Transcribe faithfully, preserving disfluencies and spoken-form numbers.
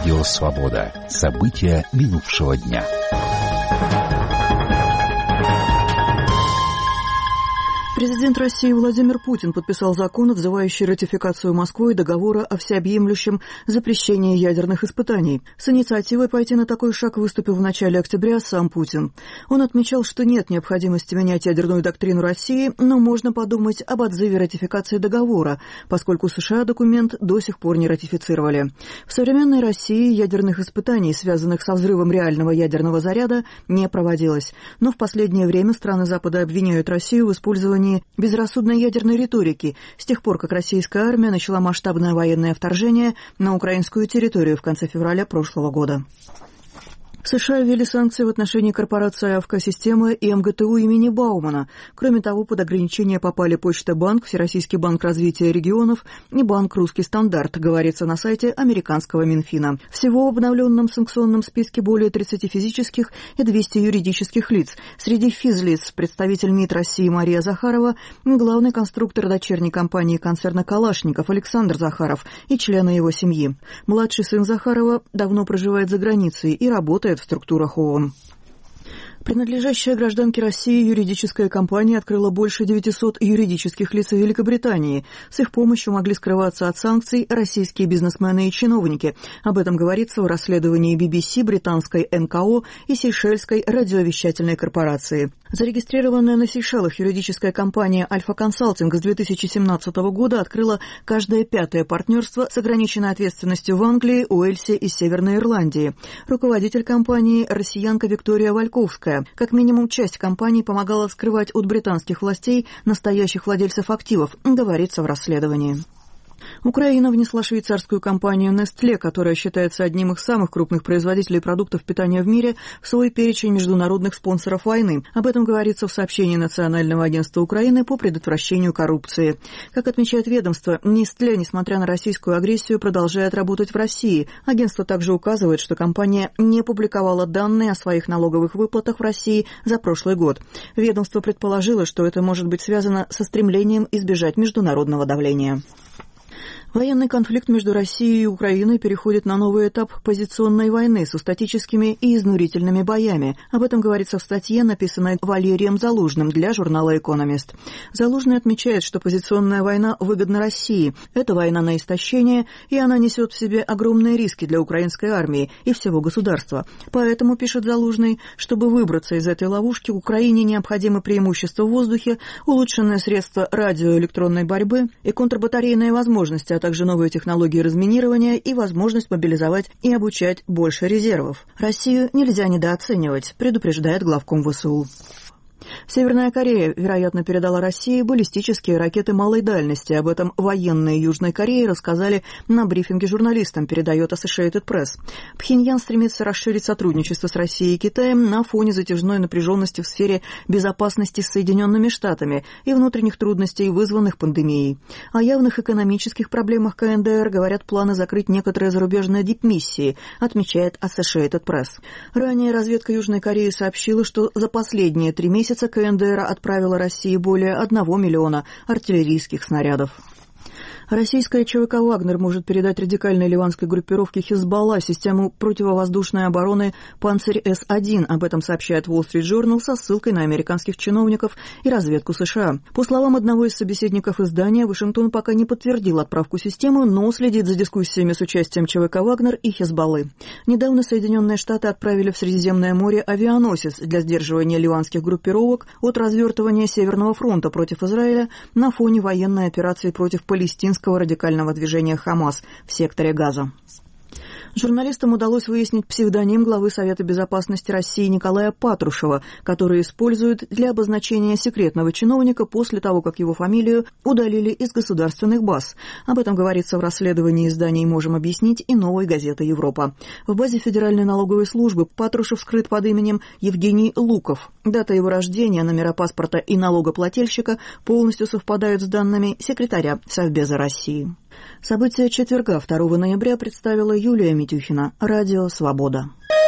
Радио «Свобода». События минувшего дня. Президент России Владимир Путин подписал закон, отзывающий ратификацию Москвой договора о всеобъемлющем запрещении ядерных испытаний. С инициативой пойти на такой шаг выступил в начале октября сам Путин. Он отмечал, что нет необходимости менять ядерную доктрину России, но можно подумать об отзыве ратификации договора, поскольку США документ до сих пор не ратифицировали. В современной России ядерных испытаний, связанных со взрывом реального ядерного заряда, не проводилось. Но в последнее время страны Запада обвиняют Россию в использовании безрассудной ядерной риторики с тех пор, как российская армия начала масштабное военное вторжение на украинскую территорию в конце февраля прошлого года. США ввели санкции в отношении корпорации «Авкосистема» и эм гэ тэ у имени Баумана. Кроме того, под ограничения попали Почта Банк, Всероссийский банк развития регионов и Банк «Русский стандарт», говорится на сайте американского Минфина. Всего в обновленном санкционном списке более тридцати физических и двухсот юридических лиц. Среди физлиц представитель МИД России Мария Захарова, главный конструктор дочерней компании концерна «Калашников» Александр Захаров и члены его семьи. Младший сын Захарова давно проживает за границей и работает в структурах ООН. Принадлежащая гражданке России юридическая компания открыла больше девятисот юридических лиц в Великобритании. С их помощью могли скрываться от санкций российские бизнесмены и чиновники. Об этом говорится в расследовании би би си, британской эн ка о и Сейшельской радиовещательной корпорации. Зарегистрированная на Сейшелах юридическая компания «Альфа Консалтинг» с две тысячи семнадцатого года открыла каждое пятое партнерство с ограниченной ответственностью в Англии, Уэльсе и Северной Ирландии. Руководитель компании – россиянка Виктория Вальковская. Как минимум часть компаний помогала скрывать от британских властей настоящих владельцев активов, говорится в расследовании. Украина внесла швейцарскую компанию Nestlé, которая считается одним из самых крупных производителей продуктов питания в мире, в свой перечень международных спонсоров войны. Об этом говорится в сообщении Национального агентства Украины по предотвращению коррупции. Как отмечает ведомство, Nestlé, несмотря на российскую агрессию, продолжает работать в России. Агентство также указывает, что компания не публиковала данные о своих налоговых выплатах в России за прошлый год. Ведомство предположило, что это может быть связано со стремлением избежать международного давления. Военный конфликт между Россией и Украиной переходит на новый этап позиционной войны с устатическими и изнурительными боями. Об этом говорится в статье, написанной Валерием Залужным для журнала «Экономист». Залужный отмечает, что позиционная война выгодна России. Это война на истощение, и она несет в себе огромные риски для украинской армии и всего государства. Поэтому, пишет Залужный, чтобы выбраться из этой ловушки, Украине необходимо преимущество в воздухе, улучшенное средство радиоэлектронной борьбы и контрбатарейные возможности, а также новые технологии разминирования и возможность мобилизовать и обучать больше резервов. Россию нельзя недооценивать, предупреждает главком вэ эс у. Северная Корея, вероятно, передала России баллистические ракеты малой дальности. Об этом военные Южной Кореи рассказали на брифинге журналистам, передает Associated Press. Пхеньян стремится расширить сотрудничество с Россией и Китаем на фоне затяжной напряженности в сфере безопасности с Соединенными Штатами и внутренних трудностей, вызванных пандемией. О явных экономических проблемах ка эн дэ эр говорят планы закрыть некоторые зарубежные дипмиссии, отмечает Associated Press. Ранее разведка Южной Кореи сообщила, что за последние три месяца ка эн дэ эр отправила России более одного миллиона артиллерийских снарядов. Российская че вэ ка «Вагнер» может передать радикальной ливанской группировке «Хизбалла» систему противовоздушной обороны «Панцирь эс один». Об этом сообщает Wall Street Journal со ссылкой на американских чиновников и разведку США. По словам одного из собеседников издания, Вашингтон пока не подтвердил отправку системы, но следит за дискуссиями с участием че вэ ка «Вагнер» и «Хизбаллы». Недавно Соединенные Штаты отправили в Средиземное море авианосец для сдерживания ливанских группировок от развертывания Северного фронта против Израиля на фоне военной операции против палестинского радикального движения «Хамас» в секторе Газа. Журналистам удалось выяснить псевдоним главы Совета безопасности России Николая Патрушева, который используют для обозначения секретного чиновника после того, как его фамилию удалили из государственных баз. Об этом говорится в расследовании изданий «Можем объяснить» и «Новой газеты Европа». В базе Федеральной налоговой службы Патрушев скрыт под именем Евгений Луков. Дата его рождения, номера паспорта и налогоплательщика полностью совпадают с данными секретаря Совбеза России. События четверга, второго ноября, представила Юлия Митюхина. Радио «Свобода».